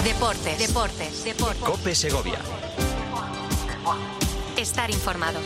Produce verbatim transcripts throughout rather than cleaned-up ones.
Deportes, deportes, deportes. COPE Segovia. Estar informado.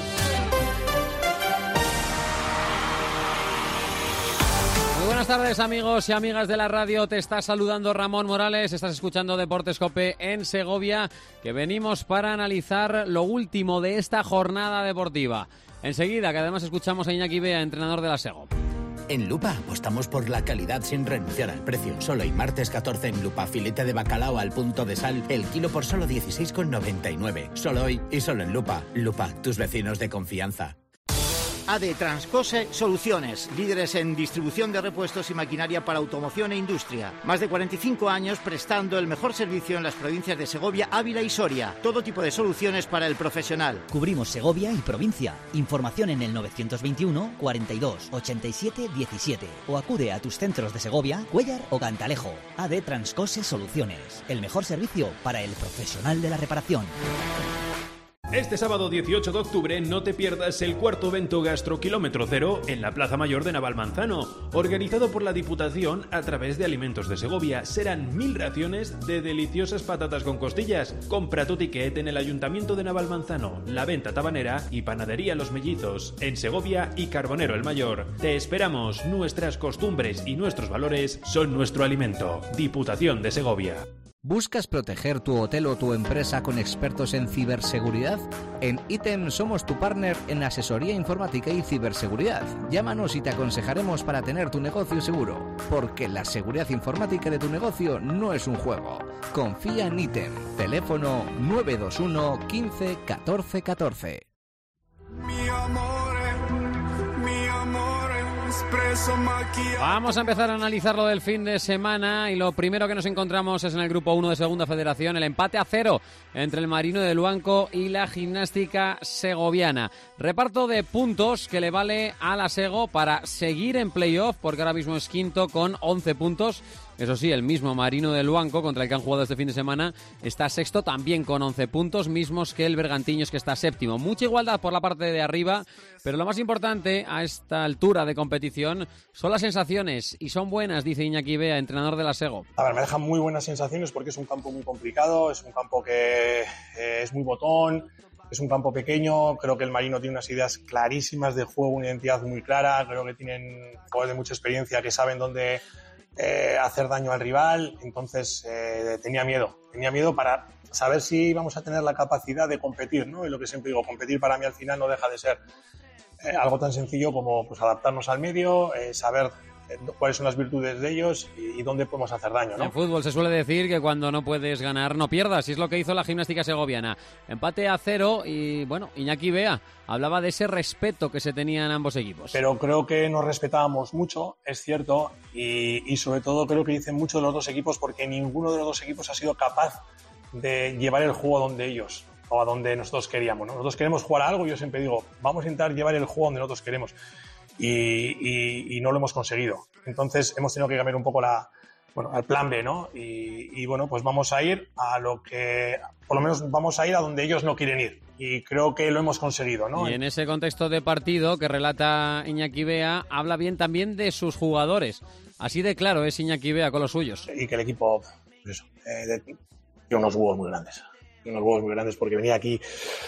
Muy buenas tardes, amigos y amigas de la radio. Te está saludando Ramón Morales. Estás escuchando Deportes COPE en Segovia, que venimos para analizar lo último de esta jornada deportiva. Enseguida, que además escuchamos a Iñaki Bea, entrenador de la Sego. En Lupa apostamos por la calidad sin renunciar al precio. Solo hoy martes catorce en Lupa, filete de bacalao al punto de sal, el kilo por solo dieciséis con noventa y nueve. Solo hoy y solo en Lupa. Lupa, tus vecinos de confianza. A D Transcose Soluciones, líderes en distribución de repuestos y maquinaria para automoción e industria. Más de cuarenta y cinco años prestando el mejor servicio en las provincias de Segovia, Ávila y Soria. Todo tipo de soluciones para el profesional. Cubrimos Segovia y provincia. Información en el novecientos veintiuno, cuarenta y dos, ochenta y siete, diecisiete o acude a tus centros de Segovia, Cuéllar o Cantalejo. A D Transcose Soluciones, el mejor servicio para el profesional de la reparación. Este sábado dieciocho de octubre no te pierdas el cuarto evento Gastro Kilómetro Cero en la Plaza Mayor de Navalmanzano, organizado por la Diputación a través de Alimentos de Segovia. Serán mil raciones de deliciosas patatas con costillas. Compra tu ticket en el Ayuntamiento de Navalmanzano, La Venta Tabanera y Panadería Los Mellizos, en Segovia y Carbonero el Mayor. Te esperamos, nuestras costumbres y nuestros valores son nuestro alimento. Diputación de Segovia. ¿Buscas proteger tu hotel o tu empresa con expertos en ciberseguridad? En Item somos tu partner en asesoría informática y ciberseguridad. Llámanos y te aconsejaremos para tener tu negocio seguro, porque la seguridad informática de tu negocio no es un juego. Confía en Item. Teléfono nueve dos uno, quince, catorce, catorce. Mi amor, mi amor. Vamos a empezar a analizar lo del fin de semana y lo primero que nos encontramos es en el grupo uno de Segunda Federación, el empate a cero entre el Marino de Luanco y la Gimnástica Segoviana. Reparto de puntos que le vale a la Sego para seguir en playoff, porque ahora mismo es quinto con once puntos. Eso sí, el mismo Marino de Luanco, contra el que han jugado este fin de semana, está sexto también con once puntos, mismos que el Bergantiños, que está séptimo. Mucha igualdad por la parte de arriba, pero lo más importante a esta altura de competición son las sensaciones, y son buenas, dice Iñaki Bea, entrenador de la Sego. A ver, me dejan muy buenas sensaciones porque es un campo muy complicado, es un campo que eh, es muy botón, es un campo pequeño. Creo que el Marino tiene unas ideas clarísimas de juego, una identidad muy clara. Creo que tienen jugadores de mucha experiencia que saben dónde Eh, hacer daño al rival. Entonces eh, tenía miedo, tenía miedo para saber si íbamos a tener la capacidad de competir, ¿no? Y lo que siempre digo, competir para mí al final no deja de ser eh, algo tan sencillo como pues adaptarnos al medio, eh, saber eh, cuáles son las virtudes de ellos y, y dónde podemos hacer daño, ¿no? En fútbol se suele decir que cuando no puedes ganar no pierdas, y es lo que hizo la Gimnástica Segoviana. Empate a cero y bueno, Iñaki Bea hablaba de ese respeto que se tenían ambos equipos. Pero creo que nos respetábamos mucho, es cierto, y, y sobre todo creo que dicen mucho de los dos equipos, porque ninguno de los dos equipos ha sido capaz de llevar el juego donde ellos o a donde nosotros queríamos, ¿no? Nosotros queremos jugar a algo y yo siempre digo, vamos a intentar llevar el juego donde nosotros queremos, y, y, y no lo hemos conseguido. Entonces hemos tenido que cambiar un poco la, bueno, al plan B, ¿no? Y, y bueno, pues vamos a ir a lo que, por lo menos vamos a ir a donde ellos no quieren ir. Y creo que lo hemos conseguido, ¿no? Y en ese contexto de partido que relata Iñaki Bea, habla bien también de sus jugadores. Así de claro es Iñaki Bea con los suyos. Y que el equipo, pues eso, eh, de, tiene unos huevos muy grandes. Tiene unos huevos muy grandes porque venía aquí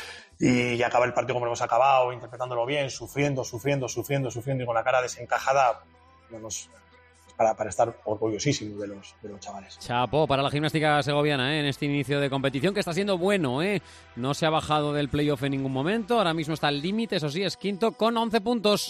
y, y acaba el partido como lo hemos acabado, interpretándolo bien, sufriendo, sufriendo, sufriendo, sufriendo y con la cara desencajada. Vamos, Para, para estar orgullosísimo de los, de los chavales. Chapó para la Gimnástica Segoviana, ¿eh? En este inicio de competición que está siendo bueno, ¿eh? No se ha bajado del playoff en ningún momento, ahora mismo está al límite, eso sí, es quinto con once puntos.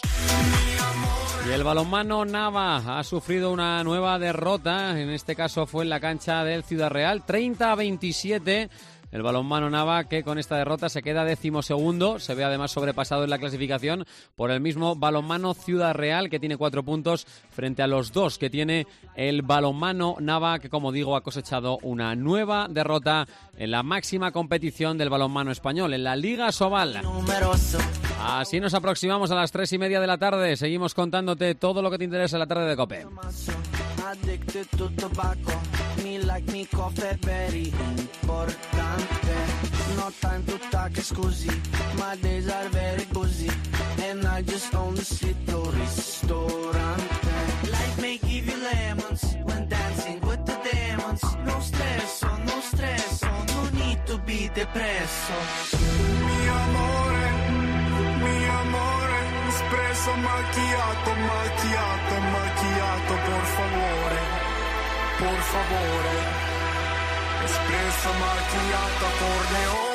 Y el balonmano Nava ha sufrido una nueva derrota, en este caso fue en la cancha del Ciudad Real, treinta a veintisiete. El balonmano Nava, que con esta derrota se queda decimosegundo, se ve además sobrepasado en la clasificación por el mismo balonmano Ciudad Real, que tiene cuatro puntos frente a los dos que tiene el balonmano Nava, que como digo ha cosechado una nueva derrota en la máxima competición del balonmano español, en la Liga Sobal. Así nos aproximamos a las tres y media de la tarde, seguimos contándote todo lo que te interesa en la tarde de COPE. Addicted to tobacco, me like me coffee very importante. No time to talk scusi, my days are very cozy, and I just own the sito ristorante. Life may give you lemons when dancing with the demons. No stress, no depresso. Mio amore, mio amore, espresso macchiato, macchiato, macchiato, por favore, por favore, espresso macchiato, accordeone.